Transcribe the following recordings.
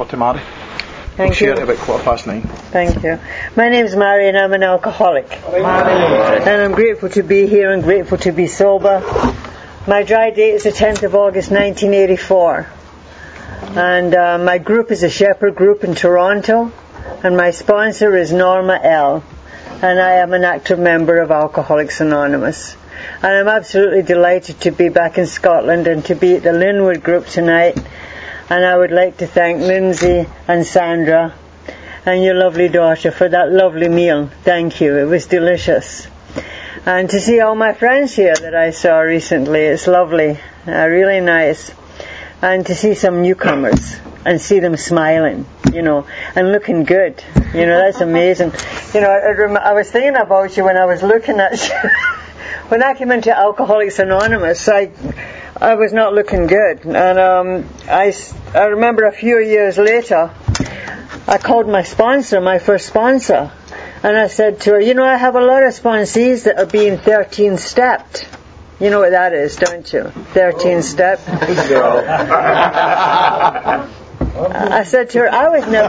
over to Mary. Thank you. We'll share at about 9:15. Thank you. My name is Mary and I'm an alcoholic. And I'm grateful to be here and grateful to be sober. My dry date is the 10th of August 1984. And my group is a Shepherd group in Toronto. And my sponsor is Norma L. And I am an active member of Alcoholics Anonymous. And I'm absolutely delighted to be back in Scotland and to be at the Linwood group tonight. And I would like to thank Lindsay and Sandra and your lovely daughter for that lovely meal. Thank you. It was delicious. And to see all my friends here that I saw recently, it's lovely. Really nice. And to see some newcomers and see them smiling, and looking good. That's amazing. I was thinking about you when I was looking at you. When I came into Alcoholics Anonymous, I was not looking good. And I remember a few years later, I called my sponsor, my first sponsor, and I said to her, I have a lot of sponsees that are being 13-stepped. You know what that is, don't you? 13-step. I said to her, I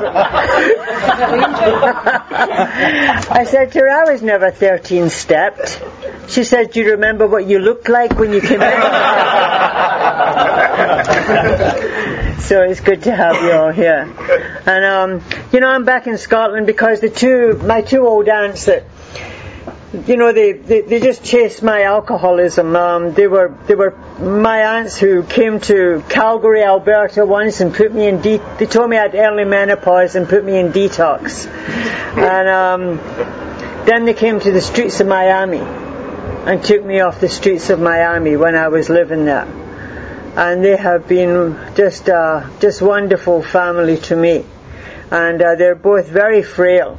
was never 13-stepped. She said, do you remember what you looked like when you came in? So it's good to have you all here. And, I'm back in Scotland because my two old aunts that, they just chased my alcoholism. They were my aunts who came to Calgary, Alberta once and put me in they told me I had early menopause and put me in detox. And then they came to the streets of Miami and took me off the streets of Miami when I was living there. And they have been just wonderful family to me. And they're both very frail.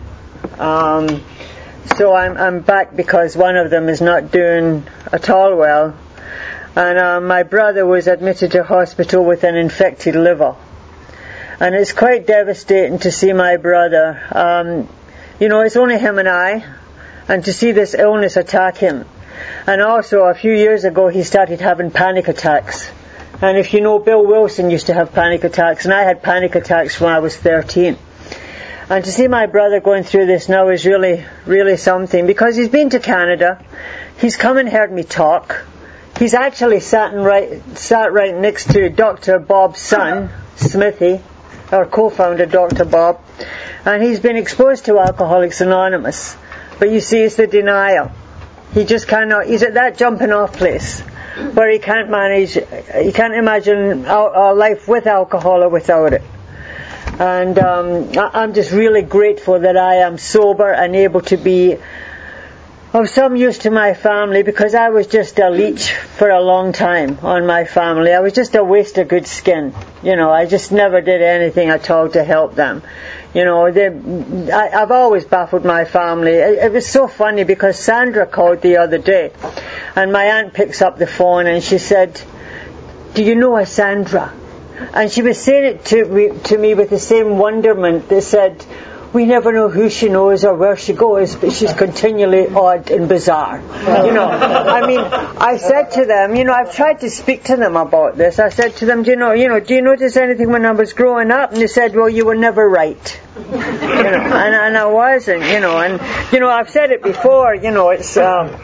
So I'm back because one of them is not doing at all well. And my brother was admitted to hospital with an infected liver. And it's quite devastating to see my brother. It's only him and I. And to see this illness attack him. And also a few years ago he started having panic attacks. And if you know, Bill Wilson used to have panic attacks. And I had panic attacks when I was 13. And to see my brother going through this now is really, really something. Because he's been to Canada. He's come and heard me talk. He's actually sat right next to Dr. Bob's son, Smithy, our co-founder, Dr. Bob. And he's been exposed to Alcoholics Anonymous. But you see, it's the denial. He just cannot, he's at that jumping off place where he can't imagine a life with alcohol or without it. And I'm just really grateful that I am sober and able to be of some use to my family, because I was just a leech for a long time on my family. I was just a waste of good skin. I just never did anything at all to help them. I've always baffled my family. It was so funny because Sandra called the other day and my aunt picks up the phone and she said, do you know a Sandra? And she was saying it to me with the same wonderment. They said, we never know who she knows or where she goes, but she's continually odd and bizarre. I said to them, I've tried to speak to them about this. I said to them, do you notice anything when I was growing up? And they said, well, you were never right. And I wasn't, and, I've said it before, it's,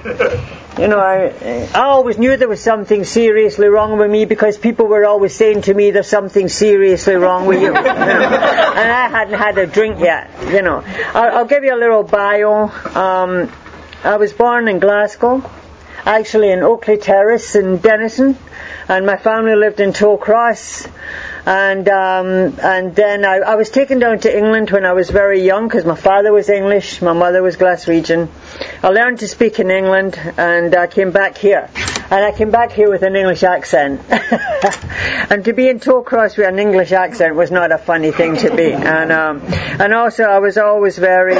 I always knew there was something seriously wrong with me because people were always saying to me, there's something seriously wrong with you. And I hadn't had a drink yet, I'll give you a little bio. I was born in Glasgow, actually in Oakley Terrace in Denison, and my family lived in Tollcross. And then I was taken down to England when I was very young because my father was English, my mother was Glaswegian. I learned to speak in England and I came back here. And I came back here with an English accent. And to be in Tollcross with an English accent was not a funny thing to be. And also I was always very,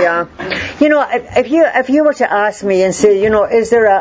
if you were to ask me and say, is there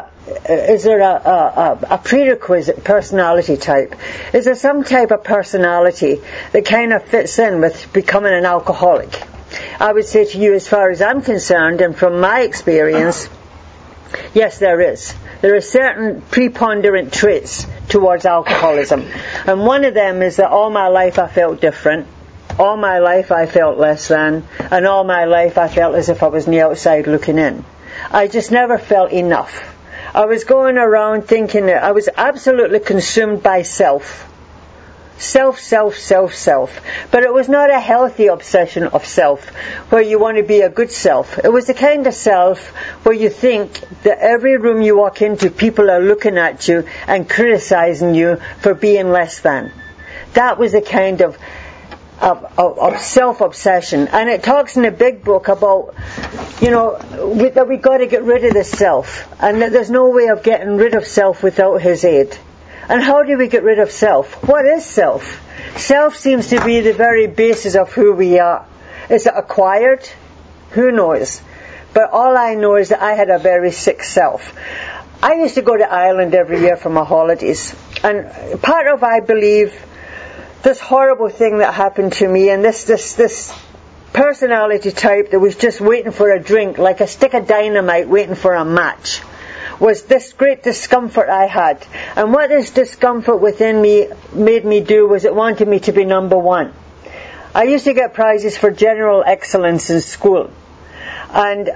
a prerequisite personality type? Is there some type of personality that kind of fits in with becoming an alcoholic? I would say to you, as far as I'm concerned, and from my experience, yes, there is. There are certain preponderant traits towards alcoholism. And one of them is that all my life I felt different. All my life I felt less than, and all my life I felt as if I was on the outside looking in. I just never felt enough. I was going around thinking that I was absolutely consumed by self. Self, self, self, self. But it was not a healthy obsession of self, where you want to be a good self. It was the kind of self where you think that every room you walk into, people are looking at you and criticizing you for being less than. That was the kind of self-obsession. And it talks in the big book about, that we've got to get rid of this self. And that there's no way of getting rid of self without his aid. And how do we get rid of self? What is self? Self seems to be the very basis of who we are. Is it acquired? Who knows? But all I know is that I had a very sick self. I used to go to Ireland every year for my holidays. And part of, I believe, this horrible thing that happened to me, and this personality type that was just waiting for a drink, like a stick of dynamite waiting for a match, was this great discomfort I had. And what this discomfort within me made me do was it wanted me to be number one. I used to get prizes for general excellence in school. And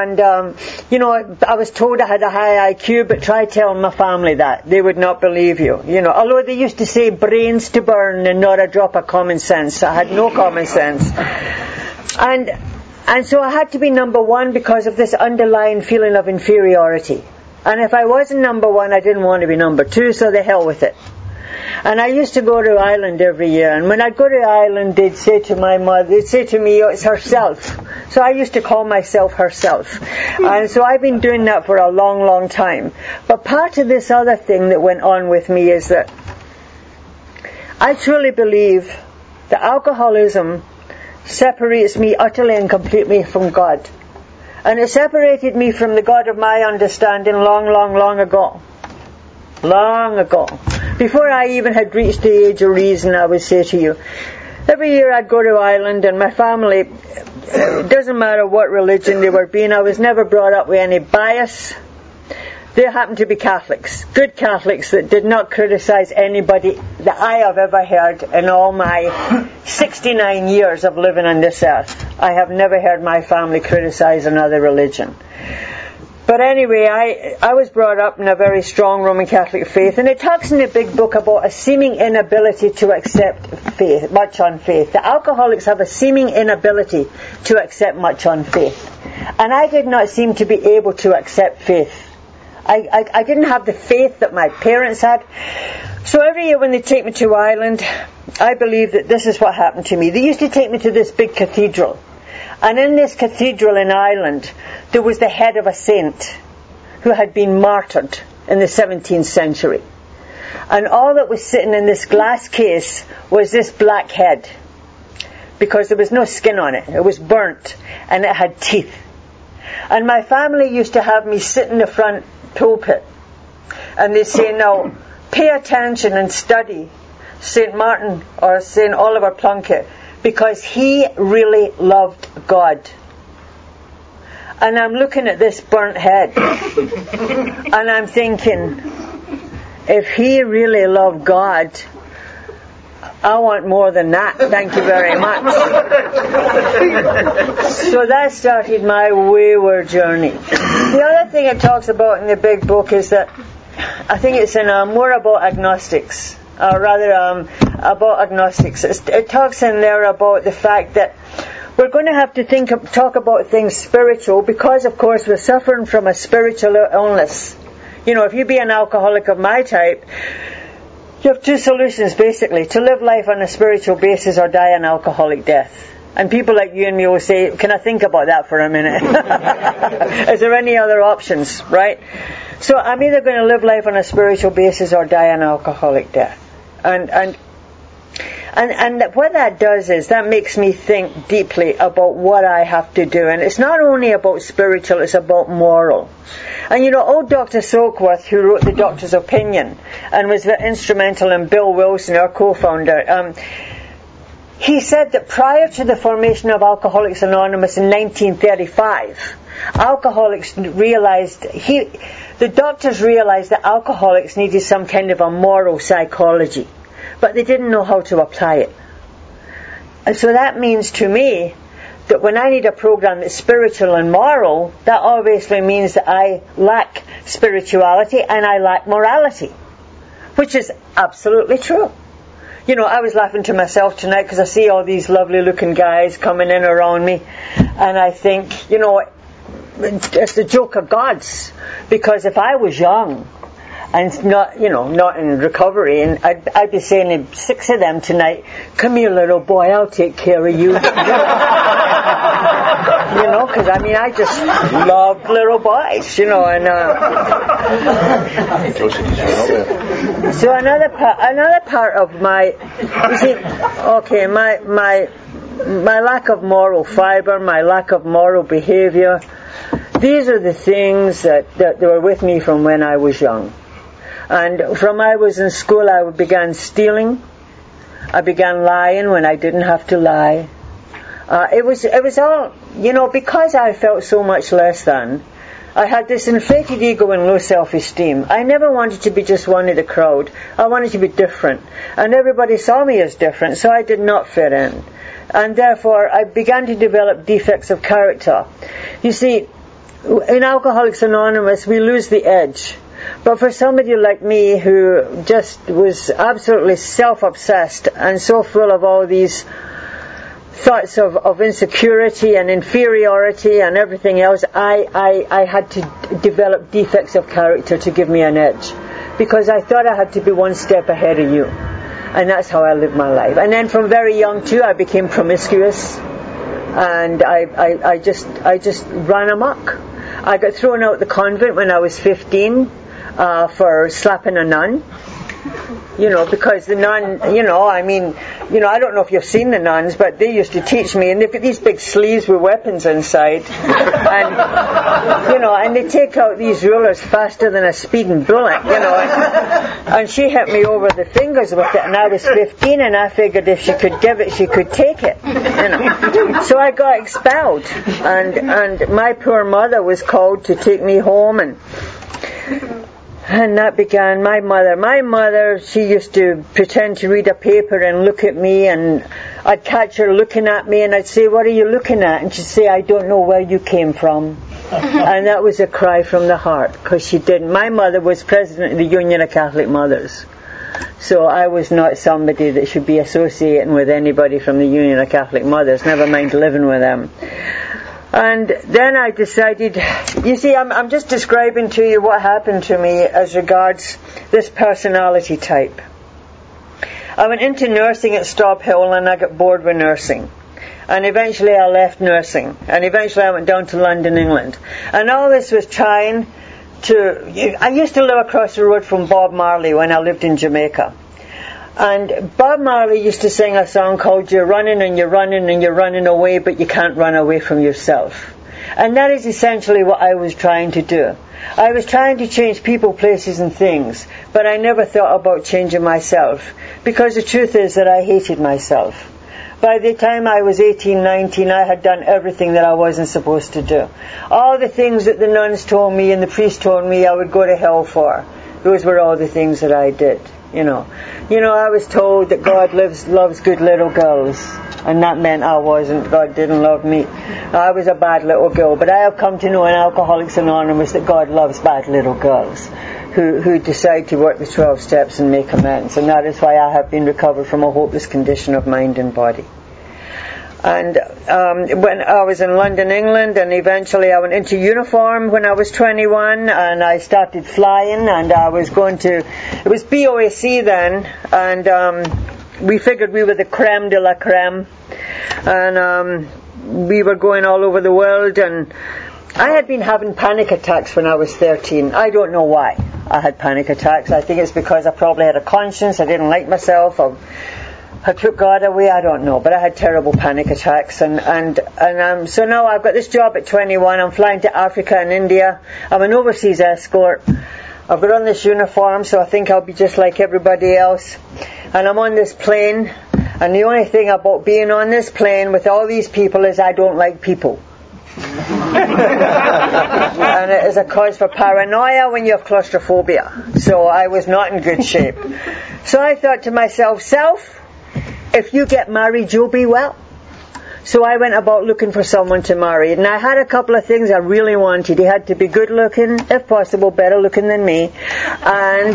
I was told I had a high IQ, but try telling my family that. They would not believe you. Although they used to say brains to burn and not a drop of common sense. I had no common sense. And so I had to be number one because of this underlying feeling of inferiority. And if I wasn't number one, I didn't want to be number two, so the hell with it. And I used to go to Ireland every year, and when I'd go to Ireland, they'd say to my mother, they'd say to me, it's herself. So I used to call myself herself. And so I've been doing that for a long, long time. But part of this other thing that went on with me is that I truly believe that alcoholism separates me utterly and completely from God. And it separated me from the God of my understanding long, long, long ago. Long ago. Before I even had reached the age of reason, I would say to you, every year I'd go to Ireland, and my family, it doesn't matter what religion they were being, I was never brought up with any bias. They happened to be Catholics, good Catholics that did not criticize anybody that I have ever heard in all my 69 years of living on this earth. I have never heard my family criticize another religion. But anyway, I was brought up in a very strong Roman Catholic faith, and it talks in the big book about a seeming inability to accept faith, much on faith. The alcoholics have a seeming inability to accept much on faith. And I did not seem to be able to accept faith. I didn't have the faith that my parents had. So every year when they take me to Ireland, I believe that this is what happened to me. They used to take me to this big cathedral. And in this cathedral in Ireland, there was the head of a saint who had been martyred in the 17th century. And all that was sitting in this glass case was this black head, because there was no skin on it. It was burnt, and it had teeth. And my family used to have me sit in the front pulpit, and they say, now, pay attention and study St. Martin or St. Oliver Plunkett, because he really loved God. And I'm looking at this burnt head, and I'm thinking, if he really loved God, I want more than that. Thank you very much. So that started my wayward journey. The other thing it talks about in the big book is that, I think it's in more about agnostics. About agnostics. It talks in there about the fact that we're going to have to talk about things spiritual, because, of course, we're suffering from a spiritual illness. If you be an alcoholic of my type, you have two solutions, basically: to live life on a spiritual basis or die an alcoholic death. And people like you and me will say, can I think about that for a minute? Is there any other options, right? So I'm either going to live life on a spiritual basis or die an alcoholic death. And what that does is that makes me think deeply about what I have to do. And it's not only about spiritual, it's about moral. And old Dr. Silkworth, who wrote The Doctor's Opinion and was instrumental in Bill Wilson, our co-founder, he said that prior to the formation of Alcoholics Anonymous in 1935, the doctors realized that alcoholics needed some kind of a moral psychology, but they didn't know how to apply it. And so that means to me that when I need a program that's spiritual and moral, that obviously means that I lack spirituality and I lack morality, which is absolutely true. You know, I was laughing to myself tonight because I see all these lovely looking guys coming in around me, and I think, you know, it's the joke of gods, because if I was young and not in recovery, and I'd be saying to 6 of them tonight, "Come here, little boy, I'll take care of you." You know, because I mean, I just love little boys, you know, and so another part of my, you see, okay, my lack of moral fiber, my lack of moral behavior, these are the things that were with me from when I was young. And from I was in school, I began stealing. I began lying when I didn't have to lie. It was all, you know, because I felt so much less than. I had this inflated ego and low self-esteem. I never wanted to be just one of the crowd. I wanted to be different. And everybody saw me as different, so I did not fit in. And therefore, I began to develop defects of character. You see, in Alcoholics Anonymous, we lose the edge. But for somebody like me who just was absolutely self-obsessed and so full of all these thoughts of insecurity and inferiority and everything else, I had to develop defects of character to give me an edge, because I thought I had to be one step ahead of you, and that's how I lived my life. And then from very young too, I became promiscuous, and I just ran amok. I got thrown out the convent when I was 15 for slapping a nun. You know, because the nun, I don't know if you've seen the nuns, but they used to teach me, and they've got these big sleeves with weapons inside, and, and they take out these rulers faster than a speeding bullet, and she hit me over the fingers with it, and I was 15, and I figured if she could give it, she could take it, So I got expelled, and my poor mother was called to take me home, and that began my mother, she used to pretend to read a paper and look at me, and I'd catch her looking at me, and I'd say, "What are you looking at?" And she'd say, "I don't know where you came from." And that was a cry from the heart, because she didn't. My mother was president of the Union of Catholic Mothers. So I was not somebody that should be associating with anybody from the Union of Catholic Mothers, never mind living with them. And then I decided, you see, I'm just describing to you what happened to me as regards this personality type. I went into nursing at Stop Hill, and I got bored with nursing. And eventually I left nursing. And eventually I went down to London, England. And all this was trying to... I used to live across the road from Bob Marley when I lived in Jamaica. And Bob Marley used to sing a song called "You're running and you're running and you're running away, but you can't run away from yourself." And that is essentially what I was trying to do. I was trying to change people, places and things, but I never thought about changing myself, because the truth is that I hated myself. By the time I was 18, 19, I had done everything that I wasn't supposed to do. All the things that the nuns told me and the priest told me I would go to hell for, those were all the things that I did. I was told that God loves good little girls, and that meant God didn't love me. I was a bad little girl, but I have come to know in Alcoholics Anonymous that God loves bad little girls who decide to work the 12 steps and make amends, and that is why I have been recovered from a hopeless condition of mind and body. And when I was in London, England, and eventually I went into uniform when I was 21, and I started flying, and I was going to, it was BOAC then, and we figured we were the creme de la creme, and we were going all over the world, and I had been having panic attacks when I was 13. I don't know why I had panic attacks. I think it's because I probably had a conscience, I didn't like myself, I took God away, I don't know, but I had terrible panic attacks, and so now I've got this job at 21. I'm flying to Africa and India. I'm an overseas escort. I've got on this uniform, so I think I'll be just like everybody else. And I'm on this plane, and the only thing about being on this plane with all these people is I don't like people. And it is a cause for paranoia when you have claustrophobia. So I was not in good shape. So I thought to myself, self, if you get married, you'll be well. So I went about looking for someone to marry. And I had a couple of things I really wanted. He had to be good looking, if possible, better looking than me. And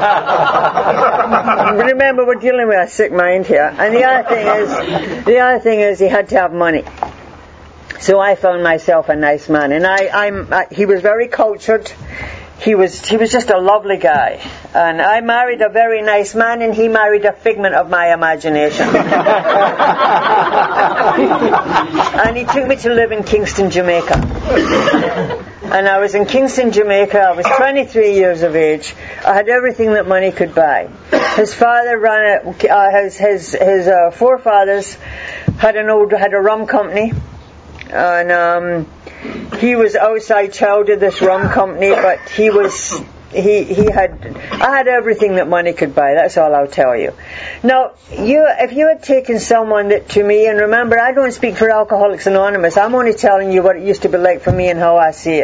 remember, we're dealing with a sick mind here. And the other thing is he had to have money. So I found myself a nice man. And he was very cultured. He was just a lovely guy. And I married a very nice man, and he married a figment of my imagination. And he took me to live in Kingston, Jamaica. And I was in Kingston, Jamaica. I was 23 years of age. I had everything that money could buy. His father ran his forefathers had a rum company. And he was outside child of this rum company, but I had everything that money could buy. That's all I'll tell you. Now, if you had taken someone that to me, and remember, I don't speak for Alcoholics Anonymous. I'm only telling you what it used to be like for me and how I see it.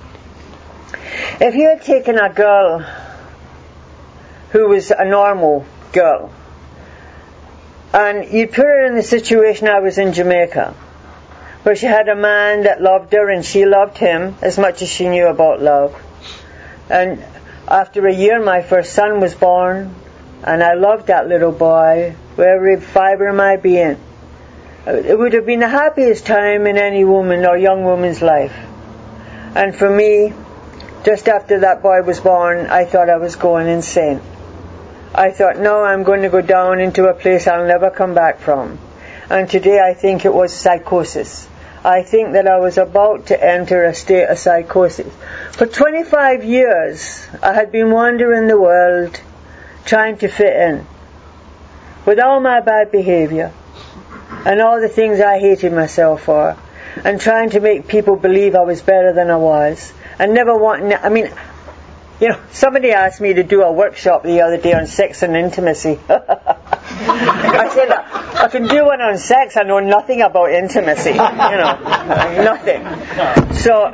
If you had taken a girl who was a normal girl, and you'd put her in the situation I was in Jamaica, where she had a man that loved her and she loved him as much as she knew about love. And after a year, my first son was born, and I loved that little boy with every fiber of my being. It would have been the happiest time in any woman or young woman's life. And for me, just after that boy was born, I thought I was going insane. I thought, no, I'm going to go down into a place I'll never come back from. And today I think it was psychosis. I think that I was about to enter a state of psychosis. For 25 years, I had been wandering the world, trying to fit in, with all my bad behavior, and all the things I hated myself for, and trying to make people believe I was better than I was, and never wanting, somebody asked me to do a workshop the other day on sex and intimacy. I said, I can do one on sex, I know nothing about intimacy, nothing. So,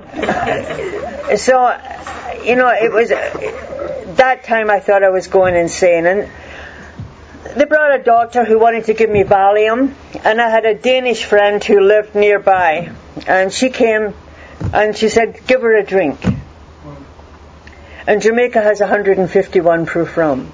it was, that time I thought I was going insane, and they brought a doctor who wanted to give me Valium, and I had a Danish friend who lived nearby, and she came, and she said, give her a drink. And Jamaica has 151 proof rum.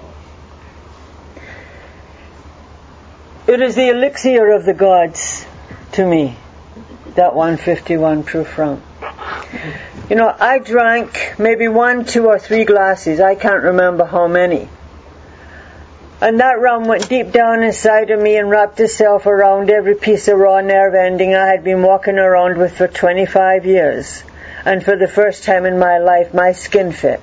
It is the elixir of the gods to me, that 151 proof rum. I drank maybe 1, 2 or 3 glasses. I can't remember how many. And that rum went deep down inside of me and wrapped itself around every piece of raw nerve ending I had been walking around with for 25 years. And for the first time in my life, my skin fit.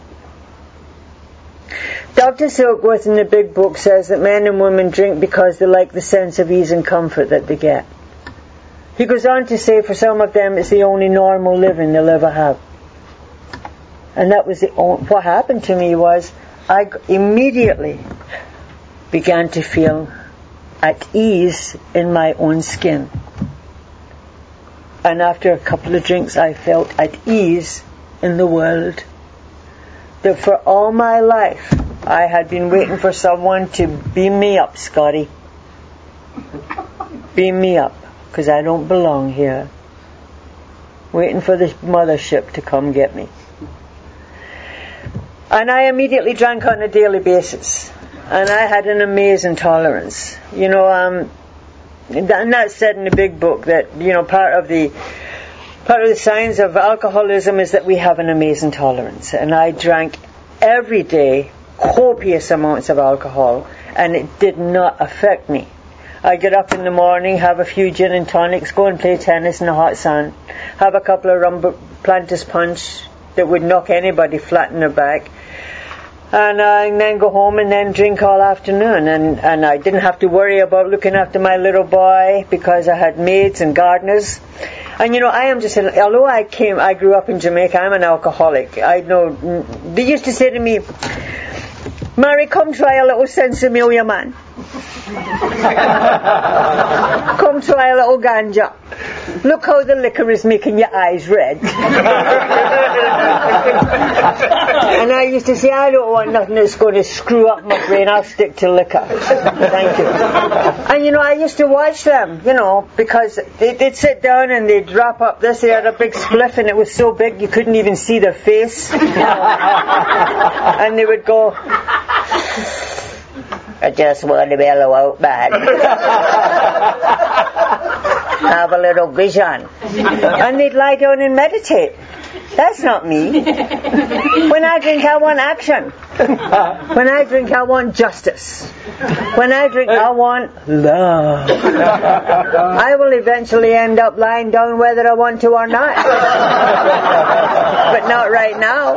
Dr. Silkworth in the big book says that men and women drink because they like the sense of ease and comfort that they get. He goes on to say for some of them it's the only normal living they'll ever have. And that was what happened to me was I immediately began to feel at ease in my own skin. And after a couple of drinks I felt at ease in the world. That for all my life I had been waiting for someone to beam me up, Scotty. Beam me up, because I don't belong here. Waiting for the mothership to come get me. And I immediately drank on a daily basis. And I had an amazing tolerance. And that's said in the big book that, part of the signs of alcoholism is that we have an amazing tolerance. And I drank every day copious amounts of alcohol, and it did not affect me. I get up in the morning, have a few gin and tonics, go and play tennis in the hot sun, have a couple of rum Planters punch that would knock anybody flat in their back, and then go home and then drink all afternoon. And I didn't have to worry about looking after my little boy because I had maids and gardeners. And I am just, although I grew up in Jamaica, I'm an alcoholic. I know, they used to say to me, Mary, come try a little Sensimilia, man. Come try a little ganja. Look how the liquor is making your eyes red. And I used to say, I don't want nothing that's going to screw up my brain. I'll stick to liquor. Thank you. And I used to watch them, because they'd sit down and they'd wrap up this. They had a big spliff and it was so big you couldn't even see their face. And they would go, I just want to mellow out, man. Have a little vision. And they'd lie down and meditate. That's not me. When I drink, I want action. When I drink, I want justice. When I drink, I want love. I will eventually end up lying down whether I want to or not. But not right now.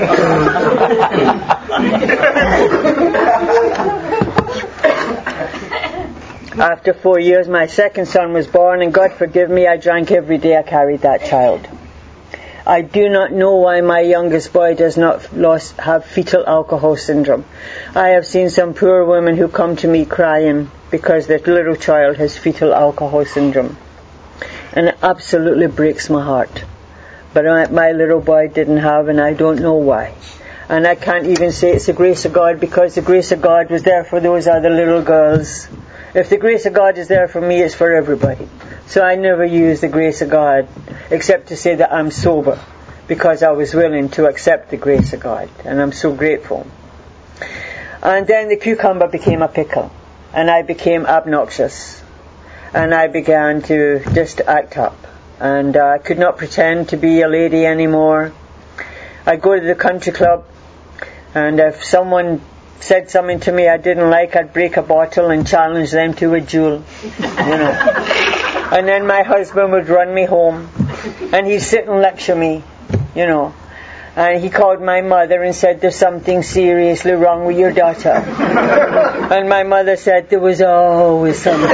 After 4 years, my second son was born, and God forgive me, I drank every day I carried that child. I do not know why my youngest boy does not have fetal alcohol syndrome. I have seen some poor women who come to me crying because their little child has fetal alcohol syndrome. And it absolutely breaks my heart. But my little boy didn't have, and I don't know why. And I can't even say it's the grace of God, because the grace of God was there for those other little girls. If the grace of God is there for me, it's for everybody. So I never use the grace of God except to say that I'm sober, because I was willing to accept the grace of God, and I'm so grateful. And then the cucumber became a pickle, and I became obnoxious, and I began to just act up, and I could not pretend to be a lady anymore. I'd go to the country club, and if someone said something to me I didn't like, I'd break a bottle and challenge them to a duel, And then my husband would run me home, and he'd sit and lecture me, And he called my mother and said, there's something seriously wrong with your daughter. And my mother said, there was always something.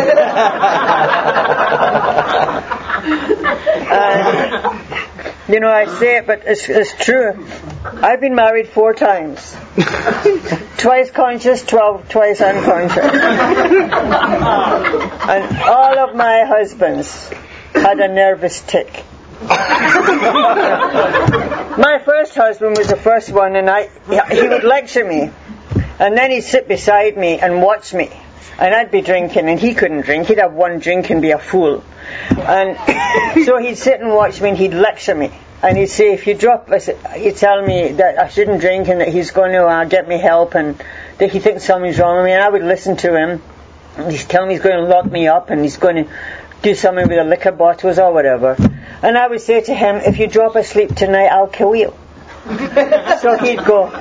I say it, but it's true. I've been married 4 times. Twice conscious, twice unconscious. And all of my husbands had a nervous tic. My first husband was the first one, and he would lecture me. And then he'd sit beside me and watch me. And I'd be drinking, and he couldn't drink. He'd have one drink and be a fool. And so he'd sit and watch me, and he'd lecture me. And he'd say, if you drop, he'd tell me that I shouldn't drink and that he's going to get me help and that he thinks something's wrong with me. And I would listen to him. And he's telling me he's going to lock me up and he's going to do something with the liquor bottles or whatever. And I would say to him, if you drop asleep tonight, I'll kill you. So he'd go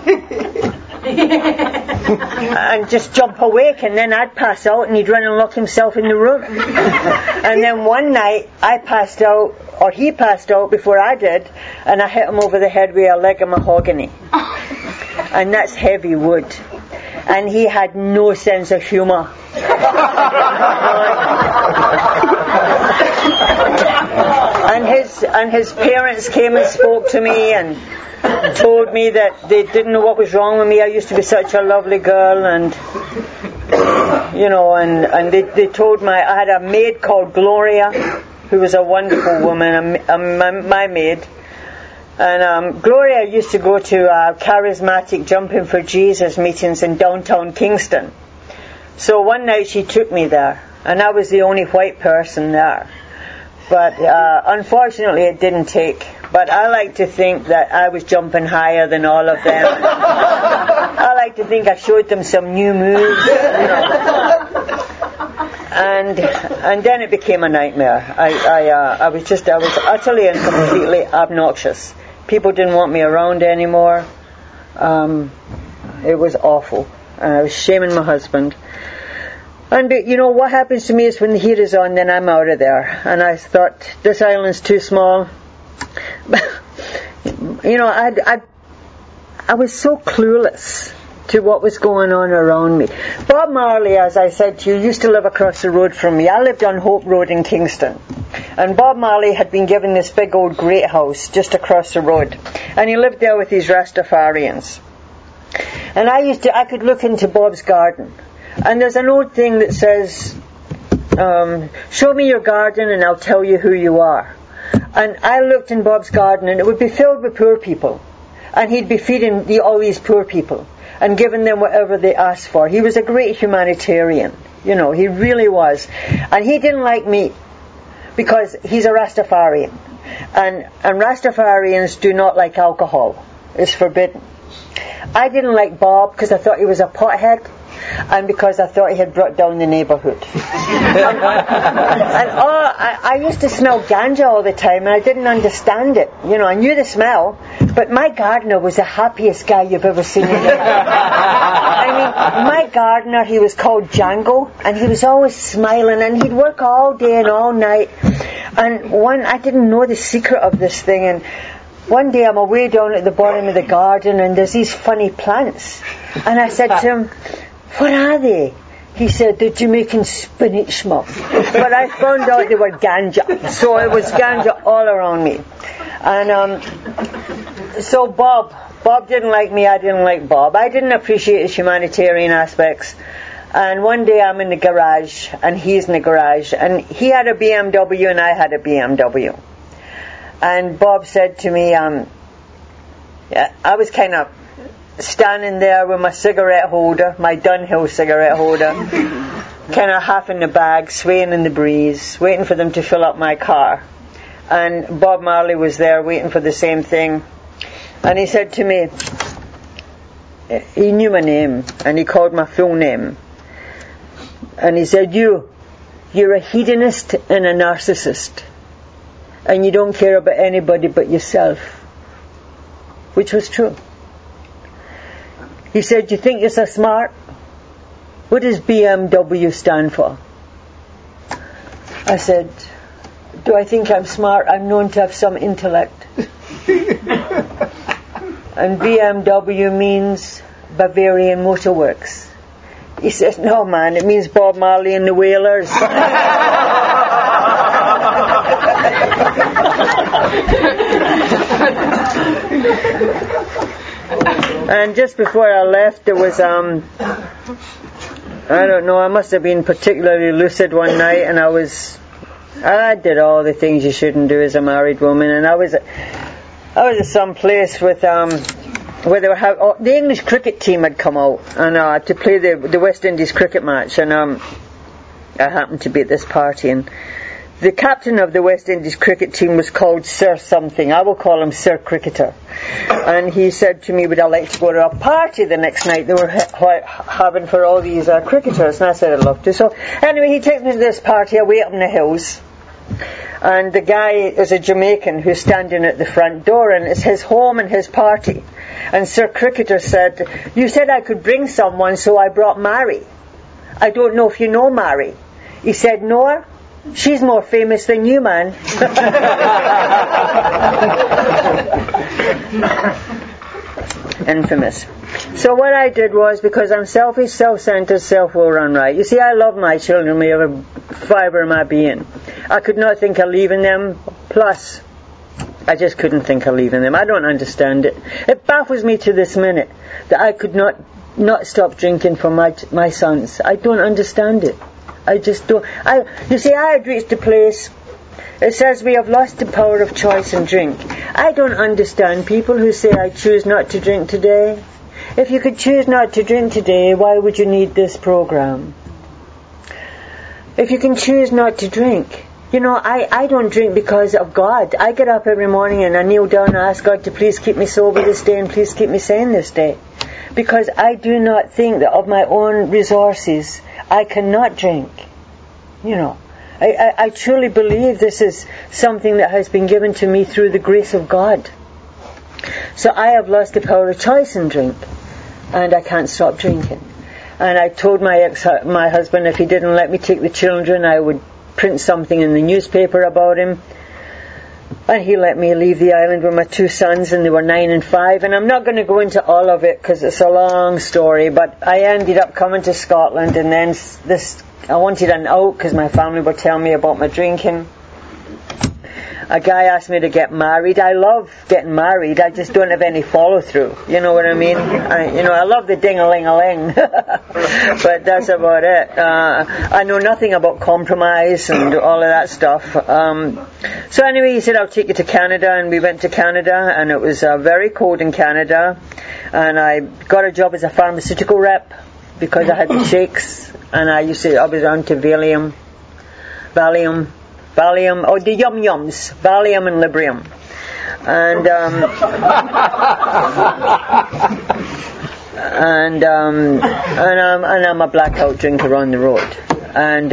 and just jump awake, and then I'd pass out and he'd run and lock himself in the room. And then one night I passed out, or he passed out before I did, and I hit him over the head with a leg of mahogany. And that's heavy wood. And he had no sense of humour. And his parents came and spoke to me and told me that they didn't know what was wrong with me. I used to be such a lovely girl, and they told I had a maid called Gloria, who was a wonderful woman, my maid. And Gloria used to go to charismatic Jumping for Jesus meetings in downtown Kingston. So one night she took me there, and I was the only white person there. But unfortunately it didn't take. But I like to think that I was jumping higher than all of them. I like to think I showed them some new moves. And then it became a nightmare. I was utterly and completely obnoxious. People didn't want me around anymore. It was awful. I was shaming my husband. And what happens to me is when the heat is on, then I'm out of there. And I thought, this island's too small. I was so clueless to what was going on around me. Bob Marley, as I said to you, used to live across the road from me. I lived on Hope Road in Kingston. And Bob Marley had been given this big old great house just across the road. And he lived there with these Rastafarians. And I could look into Bob's garden. And there's an old thing that says, show me your garden and I'll tell you who you are. And I looked in Bob's garden and it would be filled with poor people. And he'd be feeding all these poor people and giving them whatever they asked for. He was a great humanitarian. You know, he really was. And he didn't like me because he's a Rastafarian. And Rastafarians do not like alcohol. It's forbidden. I didn't like Bob because I thought he was a pothead. And because I thought he had brought down the neighbourhood. I used to smell ganja all the time and I didn't understand it. You know, I knew the smell, but my gardener was the happiest guy you've ever seen in your life. I mean, my gardener, he was called Django, and he was always smiling, and he'd work all day and all night. And I didn't know the secret of this thing, and one day I'm away down at the bottom of the garden and there's these funny plants. And I said to him, what are they? He said, the Jamaican spinach smoke. But I found out they were ganja. So it was ganja all around me. And so Bob didn't like me, I didn't like Bob. I didn't appreciate his humanitarian aspects. And one day I'm in the garage and he's in the garage. And he had a BMW and I had a BMW. And Bob said to me, I was kind of standing there with my cigarette holder, my Dunhill cigarette holder, kind of half in the bag, swaying in the breeze, waiting for them to fill up my car. And Bob Marley was there waiting for the same thing. And he said to me, he knew my name, and he called my full name. And he said, you're a hedonist and a narcissist. And you don't care about anybody but yourself. Which was true. He said, you think you're so smart? What does BMW stand for? I said, do I think I'm smart? I'm known to have some intellect. And BMW means Bavarian Motor Works. He said, no man, it means Bob Marley and the Wailers. And just before I left, there was, I don't know, I must have been particularly lucid one night, and I did all the things you shouldn't do as a married woman, and I was at some place with, where they were the English cricket team had come out, and to play the West Indies cricket match, and I happened to be at this party, and the captain of the West Indies cricket team was called Sir something. I will call him Sir Cricketer. And he said to me, would I like to go to a party the next night they were having for all these cricketers? And I said I'd love to. So anyway, he takes me to this party away up in the hills. And the guy is a Jamaican who's standing at the front door, and it's his home and his party. And Sir Cricketer said, you said I could bring someone, so I brought Mary. I don't know if you know Mary. He said, no. She's more famous than you, man. Infamous. So what I did was, because I'm selfish, self-centered, self-will run right. You see, I love my children with every fibre of my being. I could not think of leaving them. Plus, I just couldn't think of leaving them. I don't understand it. It baffles me to this minute that I could not stop drinking for my sons. I don't understand it. I just don't. You see, I had reached a place. It says we have lost the power of choice and drink. I don't understand people who say, I choose not to drink today. If you could choose not to drink today, why would you need this program? If you can choose not to drink. You know, I don't drink because of God. I get up every morning and I kneel down and ask God to please keep me sober this day and please keep me sane this day. Because I do not think that of my own resources I cannot drink. You know, I truly believe this is something that has been given to me through the grace of God. So I have lost the power of choice in drink, and I can't stop drinking. And I told my husband if he didn't let me take the children, I would print something in the newspaper about him. And he let me leave the island with my two sons, and they were 9 and 5. And I'm not going to go into all of it because it's a long story, but I ended up coming to Scotland, and then I wanted an out because my family were telling me about my drinking. a guy asked me to get married. I love getting married. I just don't have any follow through. You know what I mean? I love the ding-a-ling-a-ling, but that's about it. I know nothing about compromise and all of that stuff. So anyway, he said, I'll take you to Canada, and we went to Canada, and it was very cold in Canada, and I got a job as a pharmaceutical rep because I had the shakes, and I was on to Valium, the yum-yums, Valium and Librium. And I'm a blackout drinker on the road. And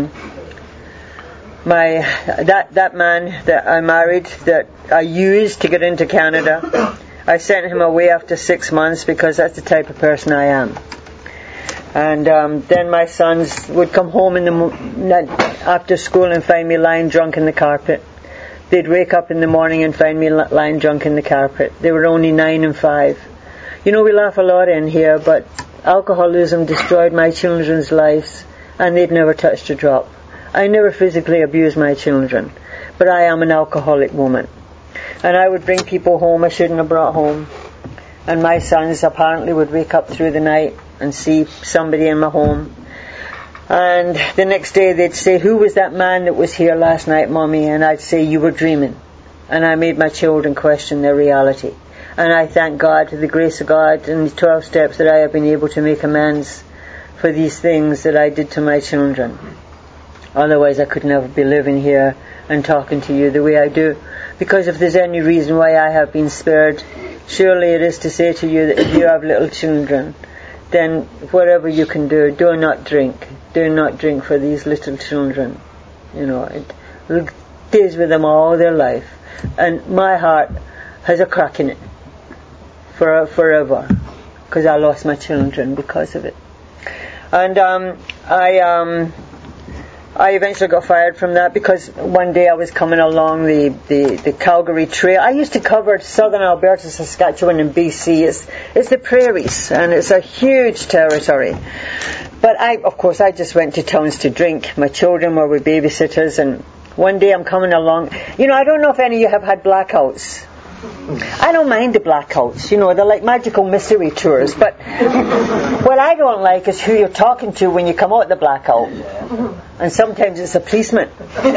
that man that I married, that I used to get into Canada, I sent him away after 6 months because that's the type of person I am. And then my sons would come home after school and find me lying drunk in the carpet. They'd wake up in the morning and find me lying drunk in the carpet. They were only 9 and 5. We laugh a lot in here, but alcoholism destroyed my children's lives, and they'd never touched a drop. I never physically abused my children, but I am an alcoholic woman. And I would bring people home I shouldn't have brought home. And my sons apparently would wake up through the night and see somebody in my home. And the next day they'd say, who was that man that was here last night, Mommy? And I'd say, you were dreaming. And I made my children question their reality. And I thank God, to the grace of God and the 12 steps, that I have been able to make amends for these things that I did to my children. Otherwise I could never be living here and talking to you the way I do. Because if there's any reason why I have been spared, surely it is to say to you that if you have little children, then whatever you can do, do not drink. Do not drink for these little children. It stays with them all their life. And my heart has a crack in it forever, because I lost my children because of it. And I eventually got fired from that because one day I was coming along the Calgary Trail. I used to cover southern Alberta, Saskatchewan and BC. It's the prairies, and it's a huge territory. But I just went to towns to drink. My children were with babysitters, and one day I'm coming along. I don't know if any of you have had blackouts. I don't mind the blackouts, they're like magical mystery tours, but what I don't like is who you're talking to when you come out the blackout. And sometimes it's a policeman.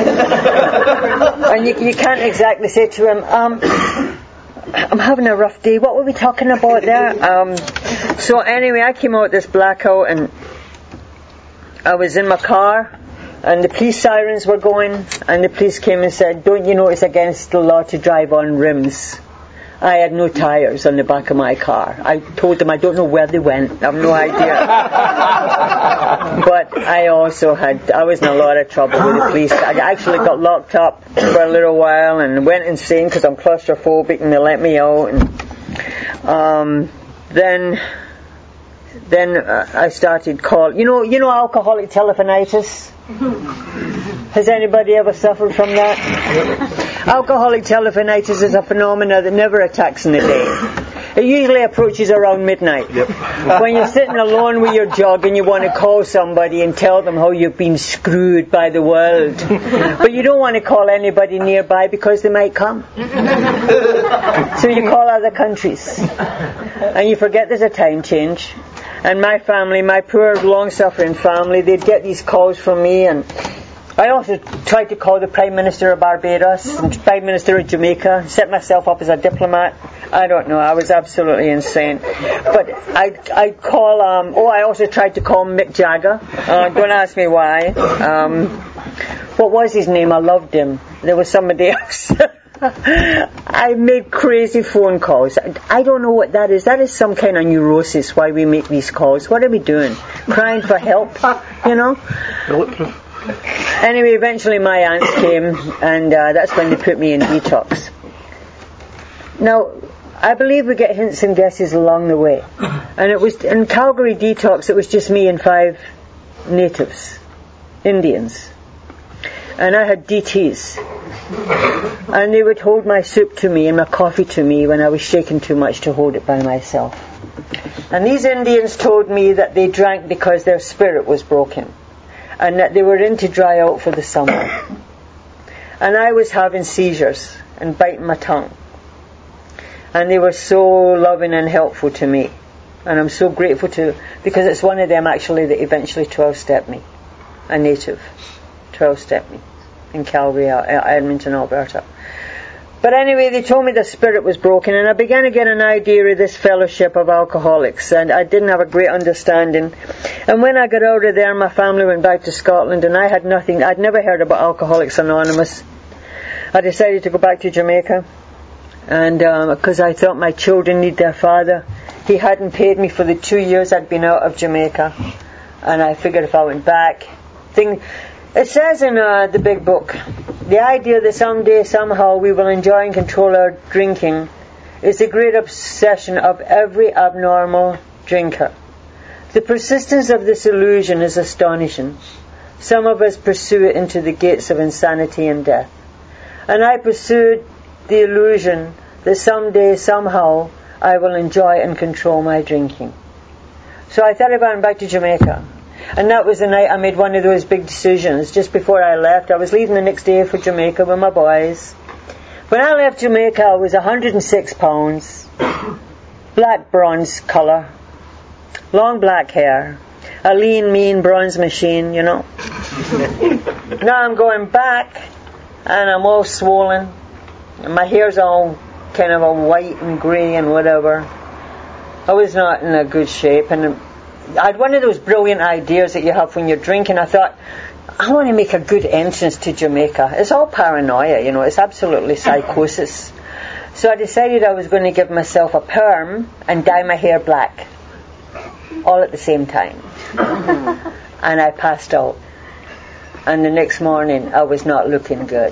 And you can't exactly say to him, I'm having a rough day, what were we talking about there? So anyway, I came out this blackout, and I was in my car, and the police sirens were going, and the police came and said, don't you know it's against the law to drive on rims? I had no tires on the back of my car. I told them I don't know where they went. I have no idea. But I was in a lot of trouble with the police. I actually got locked up for a little while and went insane because I'm claustrophobic, and they let me out. And then I started calling. Alcoholic telephonitis? Has anybody ever suffered from that? Alcoholic telephonitis is a phenomenon that never attacks in the day. It usually approaches around midnight. Yep. When you're sitting alone with your jug and you want to call somebody and tell them how you've been screwed by the world. But you don't want to call anybody nearby because they might come. So you call other countries. And you forget there's a time change. And my family, my poor long-suffering family, they'd get these calls from me, and I also tried to call the Prime Minister of Barbados and Prime Minister of Jamaica, set myself up as a diplomat. I don't know, I was absolutely insane. But I'd call, I also tried to call Mick Jagger. Don't ask me why. What was his name? I loved him. There was somebody else. I made crazy phone calls. I don't know what that is. That is some kind of neurosis why we make these calls. What are we doing? Crying for help, Anyway, eventually my aunts came, and that's when they put me in detox. Now, I believe we get hints and guesses along the way. And it was in Calgary detox, it was just me and 5 natives, Indians. And I had DTs. And they would hold my soup to me and my coffee to me when I was shaking too much to hold it by myself. And these Indians told me that they drank because their spirit was broken, and that they were in to dry out for the summer. And I was having seizures and biting my tongue. And they were so loving and helpful to me. And I'm so grateful to, because it's one of them actually that eventually 12-stepped me. A native 12-stepped me in Calgary, Edmonton, Alberta. But anyway, they told me the spirit was broken, and I began to get an idea of this fellowship of alcoholics, and I didn't have a great understanding. And when I got out of there, my family went back to Scotland, and I had nothing. I'd never heard about Alcoholics Anonymous. I decided to go back to Jamaica, and because I thought my children need their father. He hadn't paid me for the 2 years I'd been out of Jamaica, and I figured if I went back, it says in the big book, the idea that someday, somehow, we will enjoy and control our drinking is the great obsession of every abnormal drinker. The persistence of this illusion is astonishing. Some of us pursue it into the gates of insanity and death. And I pursued the illusion that someday, somehow, I will enjoy and control my drinking. So I thought about going back to Jamaica. And that was the night I made one of those big decisions. Just before I left, I was leaving the next day for Jamaica with my boys. When I left Jamaica, I was 106 pounds, black bronze colour, long black hair, a lean, mean bronze machine, you know. Now I'm going back, and I'm all swollen, and my hair's all kind of a white and grey and whatever. I was not in a good shape, and I had one of those brilliant ideas that you have when you're drinking. I thought, I want to make a good entrance to Jamaica. It's all paranoia, you know, it's absolutely psychosis. So I decided I was going to give myself a perm and dye my hair black, all at the same time. And I passed out. And the next morning, I was not looking good.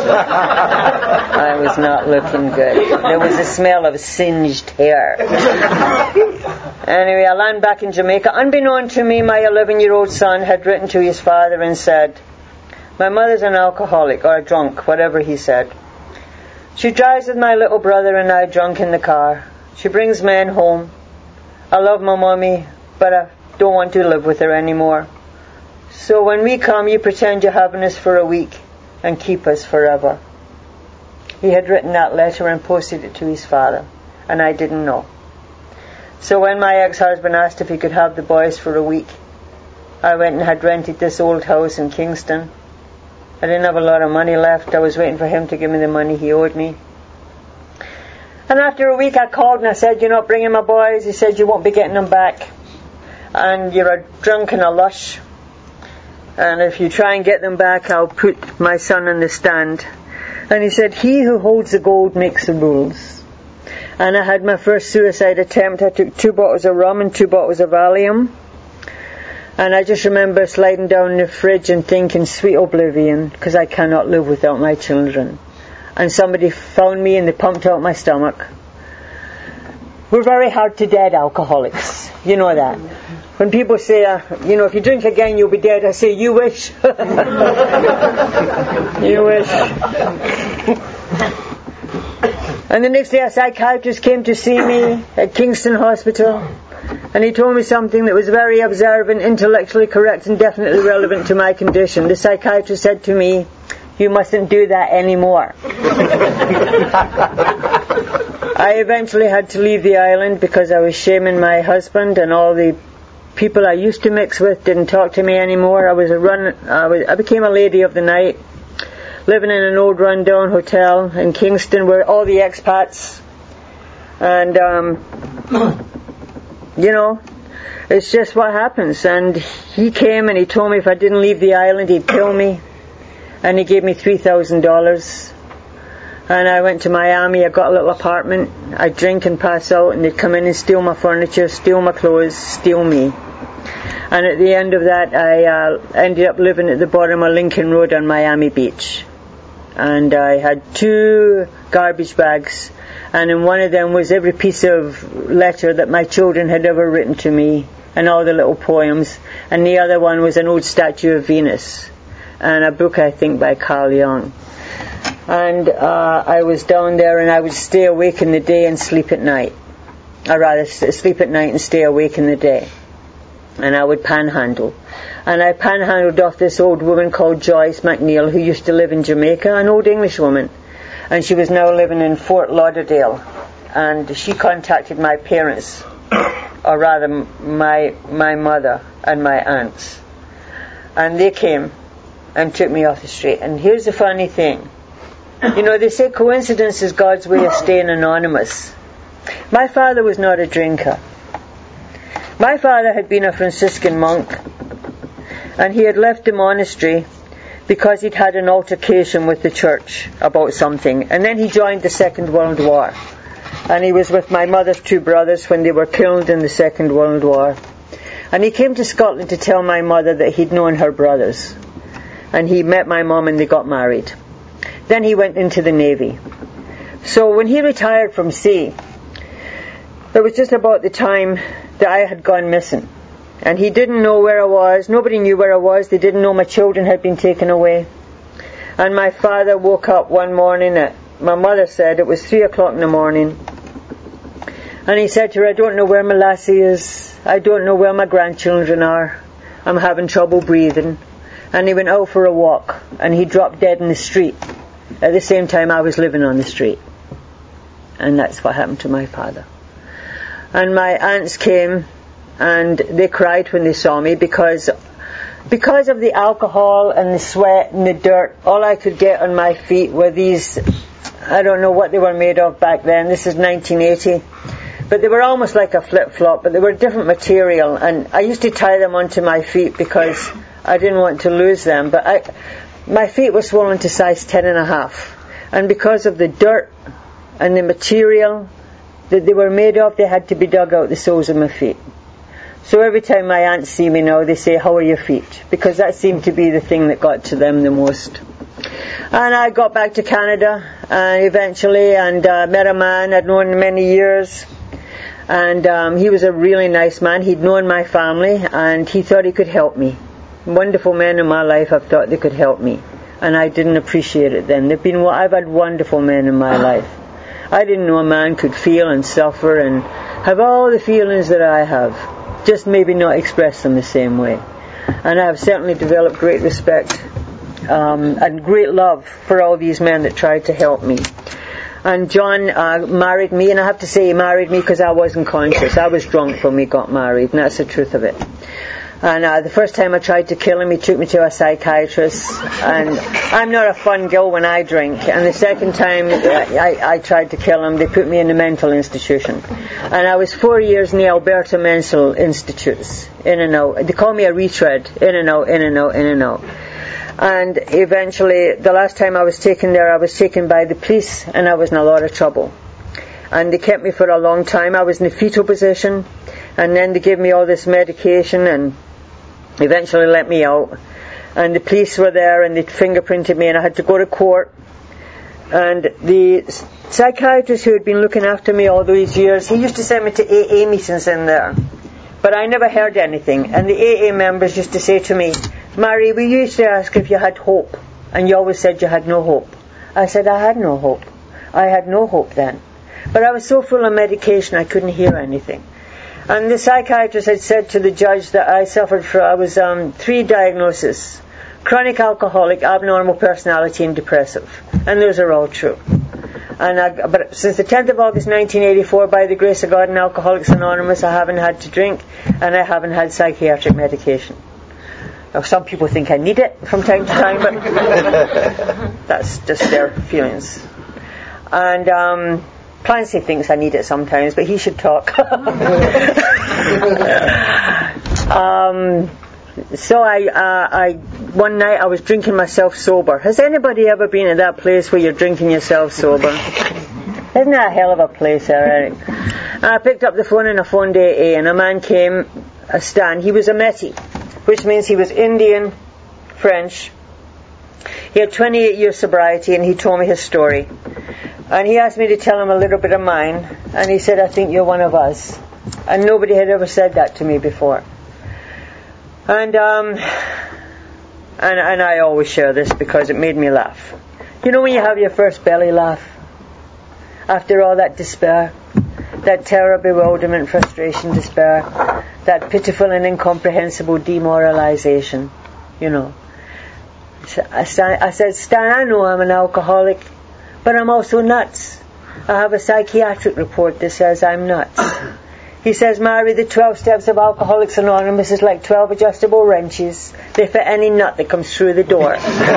I was not looking good. There was a smell of singed hair. Anyway, I landed back in Jamaica. Unbeknown to me, my 11-year-old son had written to his father and said, "My mother's an alcoholic, or a drunk," whatever he said. "She drives with my little brother and I drunk in the car. She brings men home. I love my mommy, but I don't want to live with her anymore. So when we come, you pretend you're having us for a week and keep us forever." He had written that letter and posted it to his father, and I didn't know. So when my ex-husband asked if he could have the boys for a week, I went and had rented this old house in Kingston. I didn't have a lot of money left. I was waiting for him to give me the money he owed me. And after a week I called and I said, "You're not bringing my boys?" He said, "You won't be getting them back. And you're a drunk and a lush. And if you try and get them back, I'll put my son on the stand." And he said, "He who holds the gold makes the rules." And I had my first suicide attempt. I took 2 bottles of rum and 2 bottles of Valium. And I just remember sliding down the fridge and thinking, sweet oblivion, because I cannot live without my children. And somebody found me and they pumped out my stomach. We're very hard to dead alcoholics. You know that. When people say, if you drink again you'll be dead, I say, you wish. You wish. And the next day a psychiatrist came to see me at Kingston Hospital, and he told me something that was very observant, intellectually correct and definitely relevant to my condition. The psychiatrist said to me, "You mustn't do that anymore." I eventually had to leave the island because I was shaming my husband, and all the people I used to mix with didn't talk to me anymore. I became a lady of the night, living in an old rundown hotel in Kingston where all the expats, and it's just what happens. And he came and he told me if I didn't leave the island he'd kill me, and he gave me $3,000. And I went to Miami. I got a little apartment. I'd drink and pass out, and they'd come in and steal my furniture, steal my clothes, steal me. And at the end of that, I ended up living at the bottom of Lincoln Road on Miami Beach. And I had 2 garbage bags, and in one of them was every piece of letter that my children had ever written to me, and all the little poems. And the other one was an old statue of Venus, and a book, I think, by Carl Jung. And I was down there, and I would stay awake in the day and sleep at night. Or rather, sleep at night and stay awake in the day. and I would panhandle. And I panhandled off this old woman called Joyce McNeil, who used to live in Jamaica, an old English woman. And she was now living in Fort Lauderdale. And she contacted my parents, or rather my mother and my aunts. And they came and took me off the street. And here's the funny thing. You know, they say coincidence is God's way of staying anonymous. My father was not a drinker. My father had been a Franciscan monk, and he had left the monastery because he'd had an altercation with the church about something. And then he joined the Second World War. And he was with my mother's two brothers when they were killed in the Second World War. And he came to Scotland to tell my mother that he'd known her brothers. And he met my mum and they got married. Then he went into the Navy. So when he retired from sea, it was just about the time that I had gone missing. And he didn't know where I was. Nobody knew where I was. They didn't know my children had been taken away. And my father woke up one morning my mother said it was 3 o'clock in the morning. And he said to her, I don't know where my lassie is. I don't know where my grandchildren are. I'm having trouble breathing. And he went out for a walk. And he dropped dead in the street. At the same time I was living on the street. And that's what happened to my father. And my aunts came and they cried when they saw me because of the alcohol and the sweat and the dirt. All I could get on my feet were these, I don't know what they were made of back then. This is 1980. But they were almost like a flip-flop, but they were different material. And I used to tie them onto my feet because I didn't want to lose them. But my feet were swollen to size 10.5. And because of the dirt and the material that they were made of, they had to be dug out the soles of my feet. So every time my aunts see me now, they say, how are your feet? Because that seemed to be the thing that got to them the most. And I got back to Canada eventually and met a man I'd known many years. And he was a really nice man. He'd known my family and he thought he could help me. Wonderful men in my life have thought they could help me. And I didn't appreciate it then. I've had wonderful men in my life. I didn't know a man could feel and suffer and have all the feelings that I have. Just maybe not express them the same way. And I have certainly developed great respect and great love for all these men that tried to help me. And John married me, and I have to say he married me because I wasn't conscious. I was drunk when we got married, and that's the truth of it. And the first time I tried to kill him, he took me to a psychiatrist. And I'm not a fun girl when I drink. And the second time I tried to kill him, they put me in a mental institution. And I was 4 years in the Alberta Mental Institutes, in and out. They call me a retread, in and out, in and out, in and out. And eventually, the last time I was taken there, I was taken by the police, and I was in a lot of trouble. And they kept me for a long time. I was in the fetal position, and then they gave me all this medication, and eventually let me out. And the police were there, and they fingerprinted me, and I had to go to court. And the psychiatrist who had been looking after me all these years, he used to send me to AA meetings in there. But I never heard anything. And the AA members used to say to me, Mary, we used to ask if you had hope, and you always said you had no hope. I said I had no hope. I had no hope then. But I was so full of medication I couldn't hear anything. And the psychiatrist had said to the judge that I suffered from, I was 3 diagnoses: chronic alcoholic, abnormal personality, and depressive. And those are all true. But since the 10th of August 1984, by the grace of God and Alcoholics Anonymous, I haven't had to drink, and I haven't had psychiatric medication. Now, some people think I need it from time to time, but that's just their feelings. And Clancy thinks I need it sometimes, but he should talk. So one night I was drinking myself sober. Has anybody ever been at that place where you're drinking yourself sober? Isn't that a hell of a place, Eric? And I picked up the phone and I phoned AA, and a man came, Stan. He was a Métis, which means he was Indian, French. He had 28 years sobriety, and he told me his story. And he asked me to tell him a little bit of mine, and he said, I think you're one of us. And nobody had ever said that to me before. And I always share this because it made me laugh. You know when you have your first belly laugh? After all that despair, that terror, bewilderment, frustration, despair, that pitiful and incomprehensible demoralization, you know. I said, Stan, I know I'm an alcoholic, but I'm also nuts. I have a psychiatric report that says I'm nuts. He says, Mary, the 12 steps of Alcoholics Anonymous is like 12 adjustable wrenches. They fit any nut that comes through the door.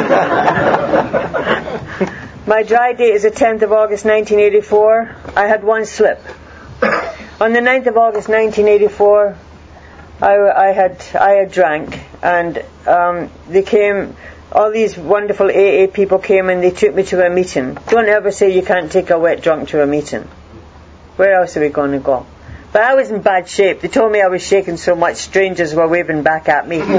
My dry date is the 10th of August 1984. I had one slip. On the 9th of August 1984, I had drank, and they came. All these wonderful AA people came and they took me to a meeting. Don't ever say you can't take a wet drunk to a meeting. Where else are we going to go? But I was in bad shape. They told me I was shaking so much, strangers were waving back at me.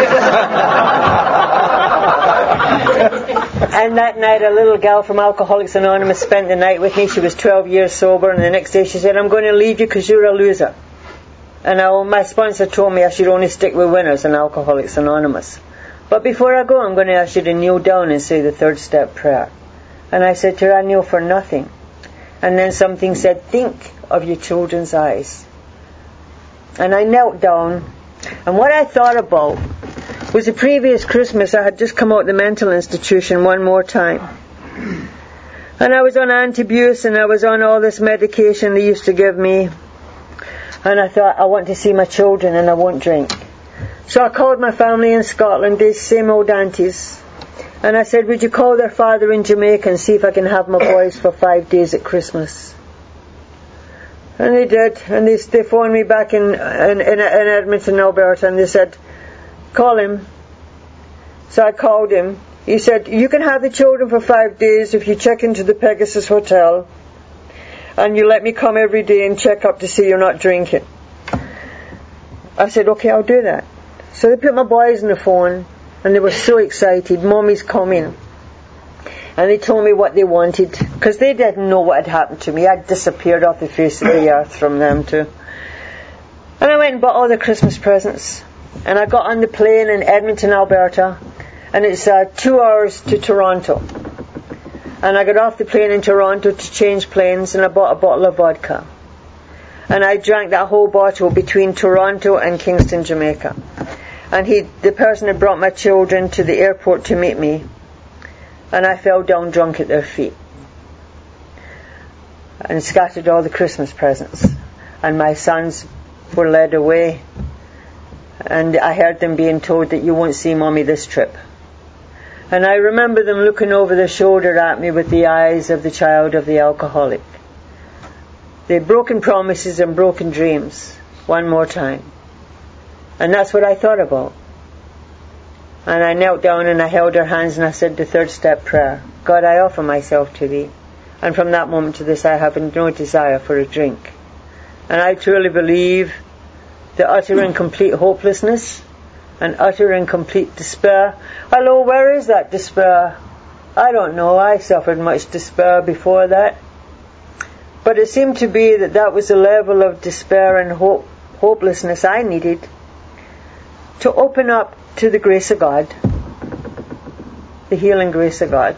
And that night a little gal from Alcoholics Anonymous spent the night with me. She was 12 years sober, and the next day she said, I'm going to leave you because you're a loser. And my sponsor told me I should only stick with winners in Alcoholics Anonymous. But before I go, I'm going to ask you to kneel down and say the 3rd step prayer. And I said to her, I kneel for nothing. And then something said, think of your children's eyes. And I knelt down, and what I thought about was the previous Christmas I had just come out of the mental institution one more time. And I was on Antabuse, and I was on all this medication they used to give me. And I thought, I want to see my children and I won't drink. So I called my family in Scotland, these same old aunties, and I said, would you call their father in Jamaica and see if I can have my boys for 5 days at Christmas? And they did, and they phoned me back in Edmonton, Alberta, and they said, call him. So I called him. He said, you can have the children for 5 days if you check into the Pegasus Hotel, and you let me come every day and check up to see you're not drinking. I said, okay, I'll do that. So they put my boys on the phone, and they were so excited. Mommy's coming. And they told me what they wanted, because they didn't know what had happened to me. I'd disappeared off the face of the earth from them too. And I went and bought all the Christmas presents. And I got on the plane in Edmonton, Alberta, and it's 2 hours to Toronto. And I got off the plane in Toronto to change planes, and I bought a bottle of vodka. And I drank that whole bottle between Toronto and Kingston, Jamaica. And the person had brought my children to the airport to meet me. And I fell down drunk at their feet. And scattered all the Christmas presents. And my sons were led away. And I heard them being told that you won't see Mommy this trip. And I remember them looking over their shoulder at me with the eyes of the child of the alcoholic. They had broken promises and broken dreams one more time. And that's what I thought about. And I knelt down and I held her hands and I said the 3rd step prayer. God, I offer myself to thee. And from that moment to this I have no desire for a drink. And I truly believe the utter and complete hopelessness and utter and complete despair. Hello, where is that despair? I don't know. I suffered much despair before that. But it seemed to be that was the level of despair and hopelessness I needed to open up to the grace of God, the healing grace of God.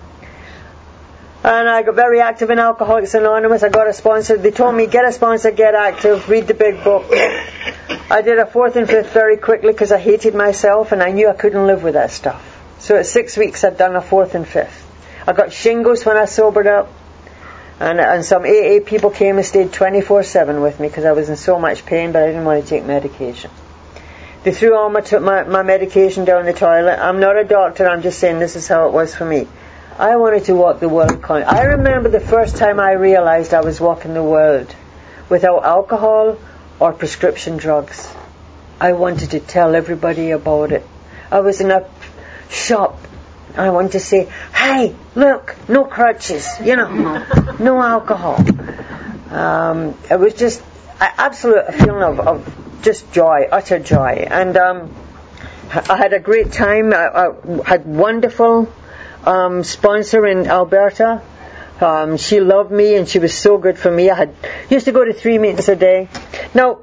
And I got very active in Alcoholics Anonymous. I got a sponsor. They told me, get a sponsor, get active, read the big book. I did a 4th and 5th very quickly because I hated myself and I knew I couldn't live with that stuff. So at 6 weeks I'd done a 4th and 5th. I got shingles when I sobered up. And some AA people came and stayed 24/7 with me because I was in so much pain, but I didn't want to take medication. They threw all my medication down the toilet. I'm not a doctor, I'm just saying this is how it was for me. I wanted to walk the world. I remember the first time I realized I was walking the world without alcohol or prescription drugs. I wanted to tell everybody about it. I was in a shop. I wanted to say, hey, look, no crutches, no alcohol. It was just an absolute feeling of just joy, utter joy. And I had a great time. I had wonderful sponsor in Alberta. She loved me and she was so good for me. I used to go to 3 meetings a day. Now,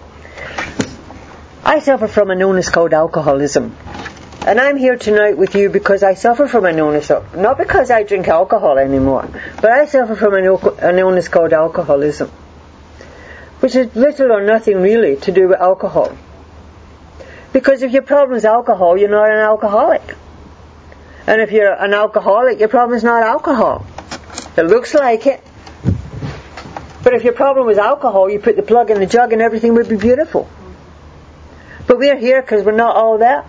I suffer from an illness called alcoholism. And I'm here tonight with you because I suffer from an illness, not because I drink alcohol anymore, but I suffer from an illness called alcoholism. which has little or nothing really to do with alcohol. Because if your problem is alcohol, you're not an alcoholic. And if you're an alcoholic, your problem is not alcohol. It looks like it. But if your problem was alcohol, you put the plug in the jug and everything would be beautiful. But we're here because we're not all that.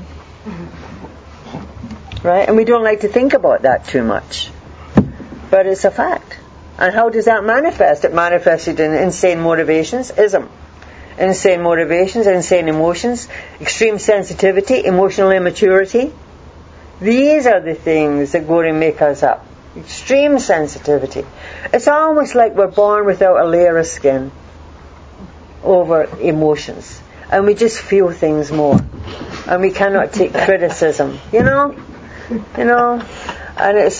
Right? And we don't like to think about that too much. But it's a fact. And how does that manifest? It manifested in insane motivations, ism. Insane motivations, insane emotions, extreme sensitivity, emotional immaturity. These are the things that go to make us up. Extreme sensitivity. It's almost like we're born without a layer of skin over emotions. And we just feel things more. And we cannot take criticism. You know? And it's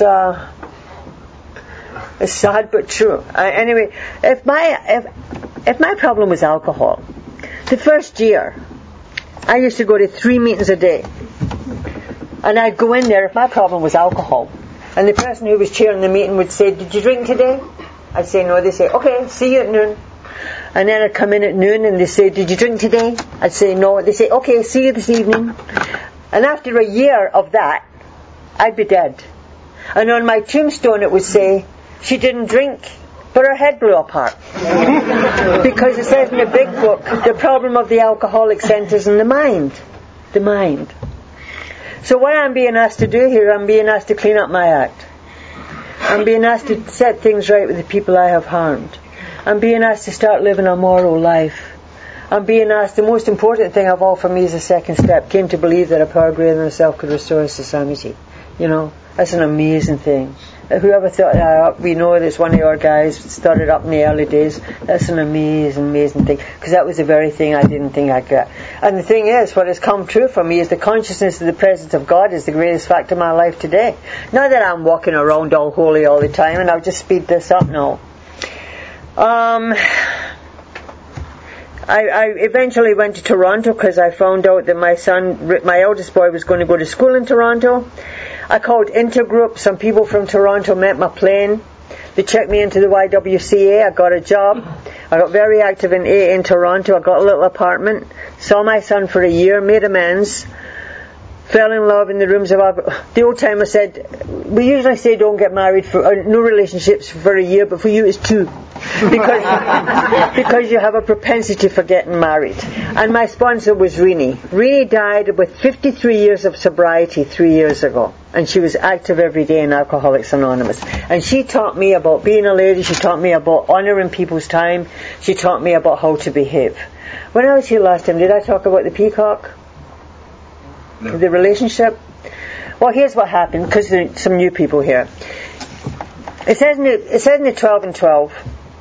sad but true. Anyway, if my problem was alcohol, the first year I used to go to 3 meetings a day, and I'd go in there if my problem was alcohol, and the person who was chairing the meeting would say, "Did you drink today?" I'd say no. They say, "Okay, see you at noon." And then I'd come in at noon and they say, "Did you drink today?" I'd say no. They say, "Okay, see you this evening." And after a year of that, I'd be dead. And on my tombstone it would say, "She didn't drink, but her head blew apart." Because it says in the big book, the problem of the alcoholic centers in the mind. The mind. So what I'm being asked to do here, I'm being asked to clean up my act. I'm being asked to set things right with the people I have harmed. I'm being asked to start living a moral life. I'm being asked, the most important thing of all for me as a second step came to believe that a power greater than myself could restore society. That's an amazing thing. Whoever thought that up, we know that it's one of your guys started up in the early days. That's an amazing, amazing thing. Because that was the very thing I didn't think I'd get. And the thing is, what has come true for me is the consciousness of the presence of God is the greatest fact of my life today. Not that I'm walking around all holy all the time, and I'll just speed this up now. I eventually went to Toronto because I found out that my eldest boy, was going to go to school in Toronto. I called Intergroup. Some people from Toronto met my plane. They checked me into the YWCA. I got a job. I got very active in AA in Toronto. I got a little apartment. Saw my son for a year. Made amends. Fell in love in the rooms of alcohol. The old timer said, we usually say don't get married no relationships for a year, but for you it's 2. Because you have a propensity for getting married. And my sponsor was Rini. Rini died with 53 years of sobriety 3 years ago. And she was active every day in Alcoholics Anonymous. And she taught me about being a lady. She taught me about honouring people's time. She taught me about how to behave. When I was here last time, did I talk about the peacock? No. The relationship? Well, here's what happened, because there's some new people here. It says in the 12 and 12,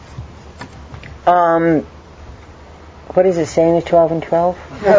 what does it say in the 12 and 12?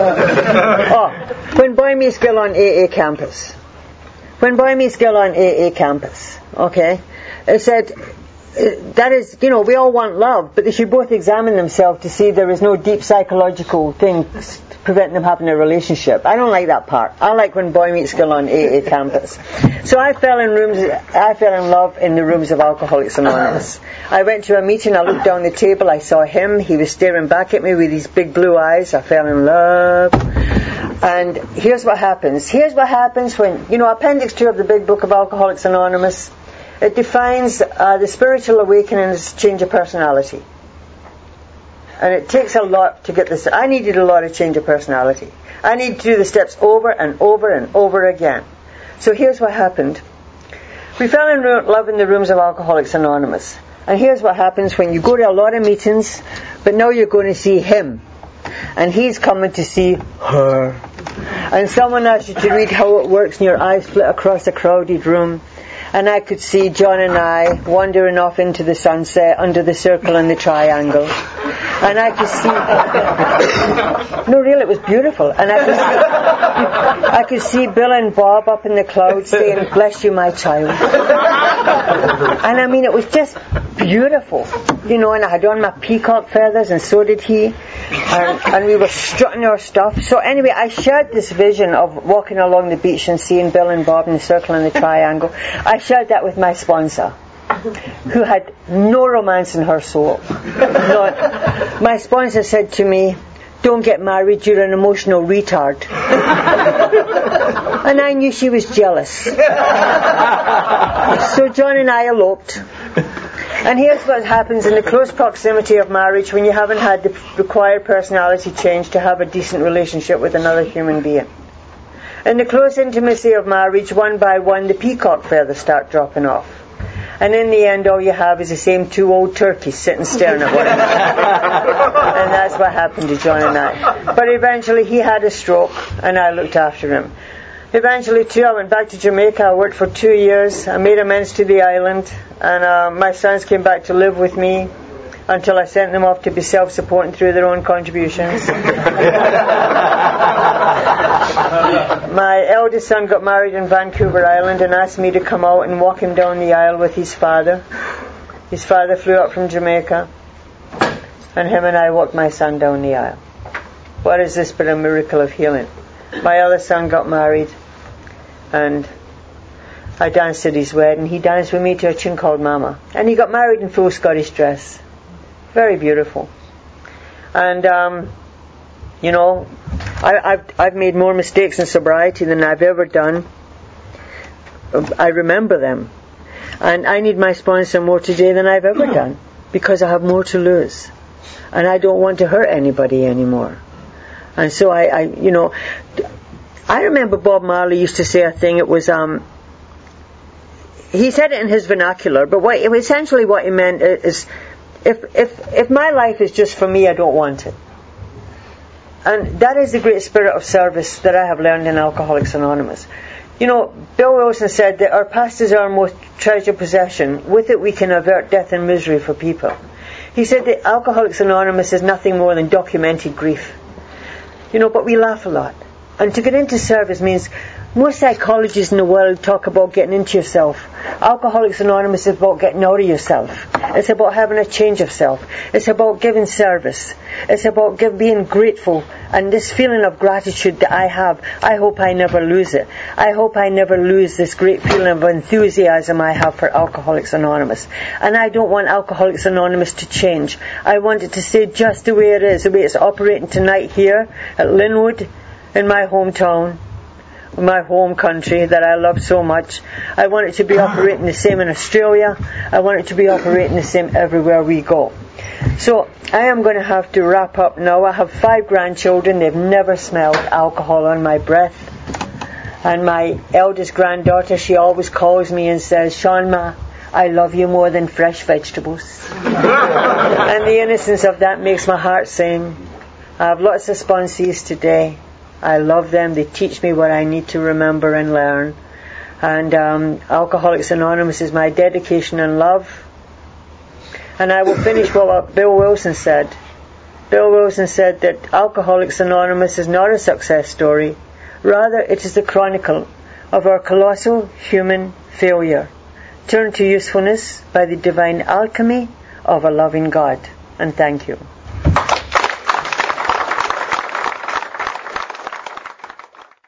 When boy meets girl on AA campus. When boy meets girl on AA campus, okay, it said, that is, we all want love, but they should both examine themselves to see there is no deep psychological thing preventing them having a relationship. I don't like that part. I like when boy meets girl on AA campus. So I fell in love in the rooms of Alcoholics Anonymous. I went to a meeting, I looked down the table, I saw him, he was staring back at me with these big blue eyes. I fell in love. And here's what happens. Here's what happens when, Appendix 2 of the Big Book of Alcoholics Anonymous, it defines the spiritual awakening as change of personality. And it takes a lot to get this. I needed a lot of change of personality. I needed to do the steps over and over and over again. So here's what happened. We fell in love in the rooms of Alcoholics Anonymous. And here's what happens when you go to a lot of meetings, but now you're going to see him. And he's coming to see her. And someone asks you to read how it works, and your eyes flit across a crowded room. And I could see John and I wandering off into the sunset under the circle and the triangle. And I could see... No, really, it was beautiful. And I could see Bill and Bob up in the clouds saying, "Bless you, my child." And I mean, it was just beautiful. And I had on my peacock feathers, and so did he. And we were strutting our stuff. So anyway, I shared this vision of walking along the beach and seeing Bill and Bob in the circle and the triangle. I shared that with my sponsor. who had no romance in her soul. None. My sponsor said to me, "Don't get married, you're an emotional retard." And I knew she was jealous. So John and I eloped. And here's what happens in the close proximity of marriage when you haven't had the required personality change to have a decent relationship with another human being. In the close intimacy of marriage, one by one, the peacock feathers start dropping off. And in the end, all you have is the same two old turkeys sitting staring at one another. And that's what happened to John and I. But eventually he had a stroke, and I looked after him. Eventually, too, I went back to Jamaica. I worked for 2 years. I made amends to the island. And my sons came back to live with me until I sent them off to be self-supporting through their own contributions. My eldest son got married in Vancouver Island and asked me to come out and walk him down the aisle with his father. His father flew up from Jamaica, and him and I walked my son down the aisle. What is this but a miracle of healing? My other son got married, and I danced at his wedding. He danced with me to a tune called Mama. And he got married in full Scottish dress. Very beautiful. And, I've made more mistakes in sobriety than I've ever done. I remember them. And I need my sponsor more today than I've ever done, because I have more to lose. And I don't want to hurt anybody anymore. And so I remember Bob Marley used to say a thing. It was, he said it in his vernacular, but essentially what he meant is, if my life is just for me, I don't want it. And that is the great spirit of service that I have learned in Alcoholics Anonymous. Bill Wilson said that our past is our most treasured possession. With it we can avert death and misery for people. He said that Alcoholics Anonymous is nothing more than documented grief. But we laugh a lot. And to get into service means most psychologists in the world talk about getting into yourself. Alcoholics Anonymous is about getting out of yourself. It's about having a change of self. It's about giving service. It's about being grateful. And this feeling of gratitude that I have, I hope I never lose it. I hope I never lose this great feeling of enthusiasm I have for Alcoholics Anonymous. And I don't want Alcoholics Anonymous to change. I want it to stay just the way it is, the way it's operating tonight here at Linwood, in my hometown, my home country that I love so much. I want it to be operating the same in Australia. I want it to be operating the same everywhere we go. So I am going to have to wrap up now. I have 5 grandchildren. They've never smelled alcohol on my breath. And my eldest granddaughter, she always calls me and says, "Sean Ma, I love you more than fresh vegetables." And the innocence of that makes my heart sing. I have lots of sponsees today. I love them. They teach me what I need to remember and learn. And Alcoholics Anonymous is my dedication and love. And I will finish what Bill Wilson said. Bill Wilson said that Alcoholics Anonymous is not a success story. Rather, it is the chronicle of our colossal human failure, turned to usefulness by the divine alchemy of a loving God. And thank you.